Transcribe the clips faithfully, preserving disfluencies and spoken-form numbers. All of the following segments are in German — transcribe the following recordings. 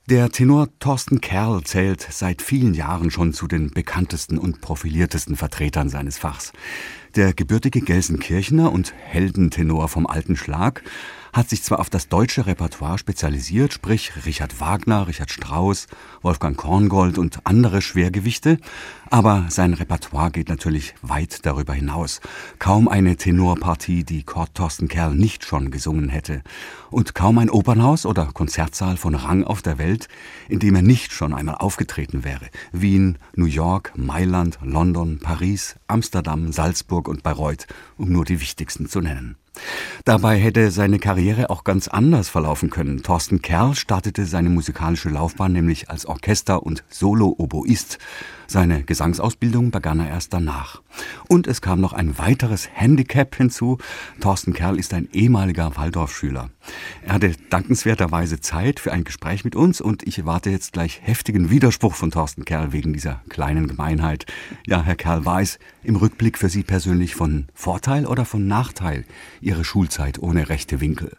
Der Tenor Thorsten Kerl zählt seit vielen Jahren schon zu den bekanntesten und profiliertesten Vertretern seines Fachs. Der gebürtige Gelsenkirchener und Heldentenor vom alten Schlag hat sich zwar auf das deutsche Repertoire spezialisiert, sprich Richard Wagner, Richard Strauss, Wolfgang Korngold und andere Schwergewichte, aber sein Repertoire geht natürlich weit darüber hinaus. Kaum eine Tenorpartie, die Kurt Thorsten Kerl nicht schon gesungen hätte. Und kaum ein Opernhaus oder Konzertsaal von Rang auf der Welt, in dem er nicht schon einmal aufgetreten wäre. Wien, New York, Mailand, London, Paris, Amsterdam, Salzburg und Bayreuth, um nur die wichtigsten zu nennen. Dabei hätte seine Karriere auch ganz anders verlaufen können. Thorsten Kerl startete seine musikalische Laufbahn nämlich als Orchester- und Solo-Oboist. Seine Gesangsausbildung begann er erst danach. Und es kam noch ein weiteres Handicap hinzu. Thorsten Kerl ist ein ehemaliger Waldorfschüler. Er hatte dankenswerterweise Zeit für ein Gespräch mit uns und ich erwarte jetzt gleich heftigen Widerspruch von Thorsten Kerl wegen dieser kleinen Gemeinheit. Ja, Herr Kerl, war es im Rückblick für Sie persönlich von Vorteil oder von Nachteil, Ihre Schulzeit ohne rechte Winkel?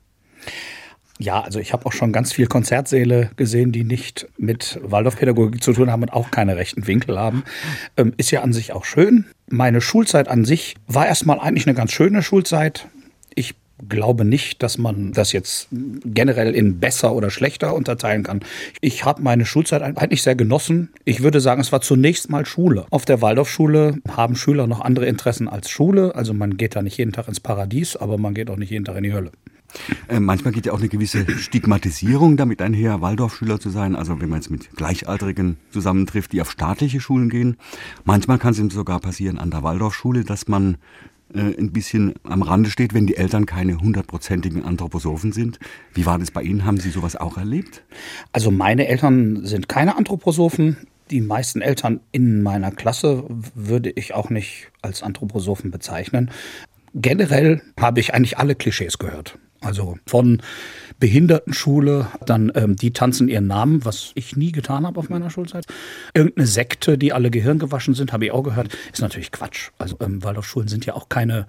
Ja, also ich habe auch schon ganz viele Konzertsäle gesehen, die nicht mit Waldorfpädagogik zu tun haben und auch keine rechten Winkel haben. Ähm, ist ja an sich auch schön. Meine Schulzeit an sich war erstmal eigentlich eine ganz schöne Schulzeit. Ich glaube nicht, dass man das jetzt generell in besser oder schlechter unterteilen kann. Ich habe meine Schulzeit eigentlich sehr genossen. Ich würde sagen, es war zunächst mal Schule. Auf der Waldorfschule haben Schüler noch andere Interessen als Schule. Also man geht da nicht jeden Tag ins Paradies, aber man geht auch nicht jeden Tag in die Hölle. Äh, manchmal geht ja auch eine gewisse Stigmatisierung damit einher, Waldorfschüler zu sein. Also wenn man jetzt mit Gleichaltrigen zusammentrifft, die auf staatliche Schulen gehen. Manchmal kann es ihm sogar passieren an der Waldorfschule, dass man äh, ein bisschen am Rande steht, wenn die Eltern keine hundertprozentigen Anthroposophen sind. Wie war das bei Ihnen? Haben Sie sowas auch erlebt? Also meine Eltern sind keine Anthroposophen. Die meisten Eltern in meiner Klasse würde ich auch nicht als Anthroposophen bezeichnen. Generell habe ich eigentlich alle Klischees gehört. Also von Behindertenschule, dann ähm, die tanzen ihren Namen, was ich nie getan habe auf meiner Schulzeit. Irgendeine Sekte, die alle gehirngewaschen sind, habe ich auch gehört. Ist natürlich Quatsch. Also ähm, Waldorfschulen sind ja auch keine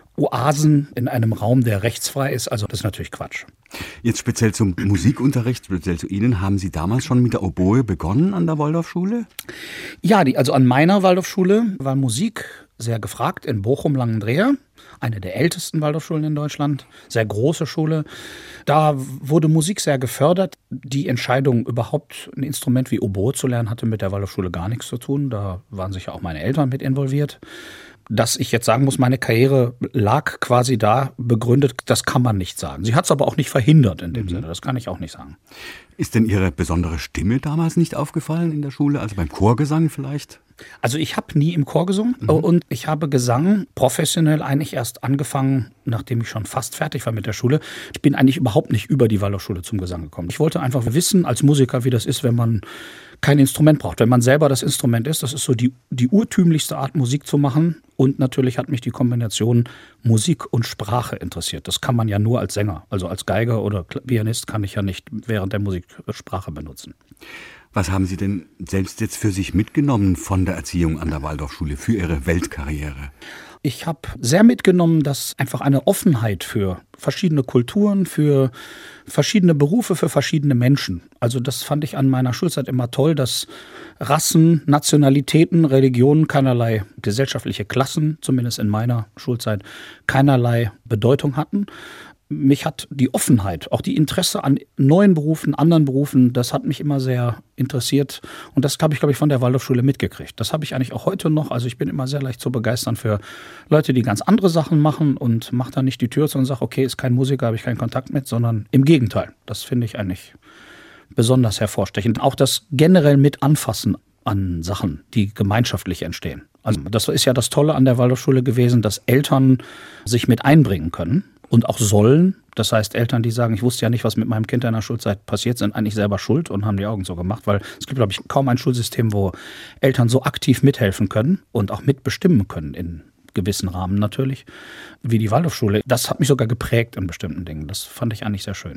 Oasen in einem Raum, der rechtsfrei ist. Also das ist natürlich Quatsch. Jetzt speziell zum Musikunterricht, speziell zu Ihnen, haben Sie damals schon mit der Oboe begonnen an der Waldorfschule? Ja, die, also an meiner Waldorfschule war Musik sehr gefragt in Bochum-Langendreher. Eine der ältesten Waldorfschulen in Deutschland, sehr große Schule. Da wurde Musik sehr gefördert. Die Entscheidung, überhaupt ein Instrument wie Oboe zu lernen, hatte mit der Waldorfschule gar nichts zu tun. Da waren sicher auch meine Eltern mit involviert. Dass ich jetzt sagen muss, meine Karriere lag quasi da begründet, das kann man nicht sagen. Sie hat es aber auch nicht verhindert in dem mhm. Sinne, das kann ich auch nicht sagen. Ist denn Ihre besondere Stimme damals nicht aufgefallen in der Schule, also beim Chorgesang vielleicht? Also ich habe nie im Chor gesungen mhm. und ich habe Gesang professionell eigentlich erst angefangen, nachdem ich schon fast fertig war mit der Schule. Ich bin eigentlich überhaupt nicht über die Waldorfschule zum Gesang gekommen. Ich wollte einfach wissen als Musiker, wie das ist, wenn man kein Instrument braucht. Wenn man selber das Instrument ist, das ist so die, die urtümlichste Art, Musik zu machen. Und natürlich hat mich die Kombination Musik und Sprache interessiert. Das kann man ja nur als Sänger. Also als Geiger oder Pianist kann ich ja nicht während der Musik Sprache benutzen. Was haben Sie denn selbst jetzt für sich mitgenommen von der Erziehung an der Waldorfschule für Ihre Weltkarriere? Ich habe sehr mitgenommen, dass einfach eine Offenheit für verschiedene Kulturen, für verschiedene Berufe, für verschiedene Menschen. Also das fand ich an meiner Schulzeit immer toll, dass Rassen, Nationalitäten, Religionen, keinerlei gesellschaftliche Klassen, zumindest in meiner Schulzeit, keinerlei Bedeutung hatten. Mich hat die Offenheit, auch die Interesse an neuen Berufen, anderen Berufen, das hat mich immer sehr interessiert. Und das habe ich, glaube ich, von der Waldorfschule mitgekriegt. Das habe ich eigentlich auch heute noch. Also ich bin immer sehr leicht zu begeistern für Leute, die ganz andere Sachen machen und mache dann nicht die Tür zu und sage, okay, ist kein Musiker, habe ich keinen Kontakt mit, sondern im Gegenteil. Das finde ich eigentlich besonders hervorstechend. Auch das generell mit Anfassen an Sachen, die gemeinschaftlich entstehen. Also das ist ja das Tolle an der Waldorfschule gewesen, dass Eltern sich mit einbringen können. Und auch sollen. Das heißt, Eltern, die sagen, ich wusste ja nicht, was mit meinem Kind in der Schulzeit passiert, sind eigentlich selber schuld und haben die Augen so gemacht. Weil es gibt, glaube ich, kaum ein Schulsystem, wo Eltern so aktiv mithelfen können und auch mitbestimmen können, in gewissen Rahmen natürlich, wie die Waldorfschule. Das hat mich sogar geprägt in bestimmten Dingen. Das fand ich eigentlich sehr schön.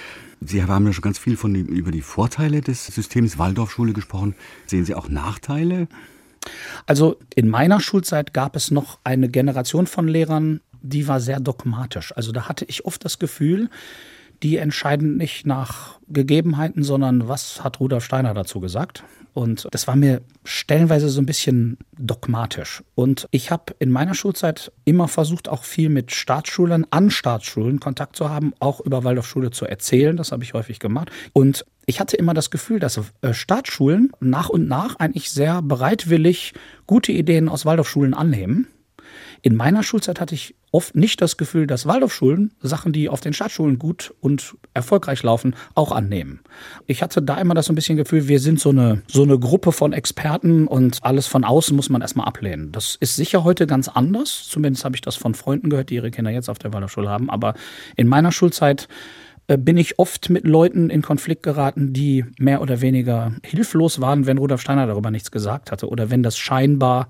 Sie haben ja schon ganz viel von die, über die Vorteile des Systems Waldorfschule gesprochen. Sehen Sie auch Nachteile? Also in meiner Schulzeit gab es noch eine Generation von Lehrern, die war sehr dogmatisch. Also da hatte ich oft das Gefühl, die entscheiden nicht nach Gegebenheiten, sondern was hat Rudolf Steiner dazu gesagt? Und das war mir stellenweise so ein bisschen dogmatisch. Und ich habe in meiner Schulzeit immer versucht, auch viel mit Staatsschulen, an Staatsschulen Kontakt zu haben, auch über Waldorfschule zu erzählen. Das habe ich häufig gemacht. Und ich hatte immer das Gefühl, dass Staatsschulen nach und nach eigentlich sehr bereitwillig gute Ideen aus Waldorfschulen annehmen. In meiner Schulzeit hatte ich oft nicht das Gefühl, dass Waldorfschulen Sachen, die auf den Staatsschulen gut und erfolgreich laufen, auch annehmen. Ich hatte da immer das so ein bisschen Gefühl, wir sind so eine, so eine Gruppe von Experten und alles von außen muss man erstmal ablehnen. Das ist sicher heute ganz anders. Zumindest habe ich das von Freunden gehört, die ihre Kinder jetzt auf der Waldorfschule haben. Aber in meiner Schulzeit bin ich oft mit Leuten in Konflikt geraten, die mehr oder weniger hilflos waren, wenn Rudolf Steiner darüber nichts gesagt hatte oder wenn das scheinbar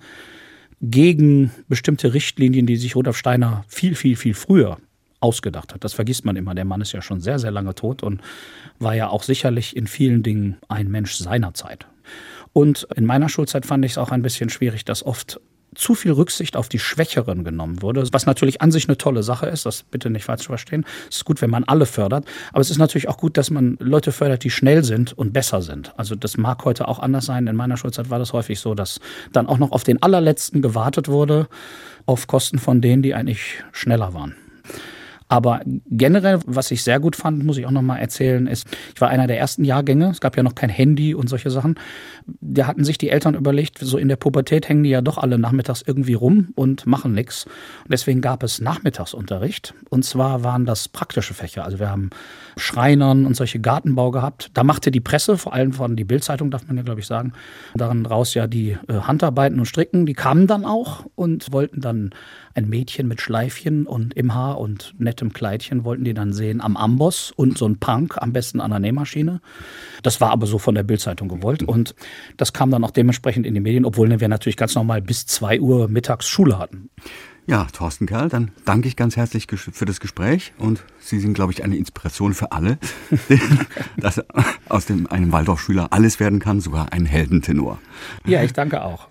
gegen bestimmte Richtlinien, die sich Rudolf Steiner viel, viel, viel früher ausgedacht hat. Das vergisst man immer. Der Mann ist ja schon sehr, sehr lange tot und war ja auch sicherlich in vielen Dingen ein Mensch seiner Zeit. Und in meiner Schulzeit fand ich es auch ein bisschen schwierig, dass oft zu viel Rücksicht auf die Schwächeren genommen wurde, was natürlich an sich eine tolle Sache ist, das bitte nicht falsch verstehen. Es ist gut, wenn man alle fördert, aber es ist natürlich auch gut, dass man Leute fördert, die schnell sind und besser sind. Also das mag heute auch anders sein. In meiner Schulzeit war das häufig so, dass dann auch noch auf den allerletzten gewartet wurde, auf Kosten von denen, die eigentlich schneller waren. Aber generell, was ich sehr gut fand, muss ich auch noch mal erzählen, ist, ich war einer der ersten Jahrgänge, es gab ja noch kein Handy und solche Sachen. Da hatten sich die Eltern überlegt, so in der Pubertät hängen die ja doch alle nachmittags irgendwie rum und machen nichts. Und deswegen gab es Nachmittagsunterricht. Und zwar waren das praktische Fächer. Also wir haben Schreinern und solche Gartenbau gehabt. Da machte die Presse, vor allem von die Bild-Zeitung, darf man ja glaube ich sagen, daran raus ja die äh, Handarbeiten und Stricken. Die kamen dann auch und wollten dann ein Mädchen mit Schleifchen und im Haar und nettem Kleidchen wollten die dann sehen am Amboss und so ein Punk, am besten an der Nähmaschine. Das war aber so von der Bild-Zeitung gewollt und das kam dann auch dementsprechend in die Medien, obwohl wir natürlich ganz normal bis zwei Uhr mittags Schule hatten. Ja, Thorsten Kerl, dann danke ich ganz herzlich für das Gespräch und Sie sind, glaube ich, eine Inspiration für alle, dass aus dem, einem Waldorfschüler alles werden kann, sogar ein Heldentenor. Ja, ich danke auch.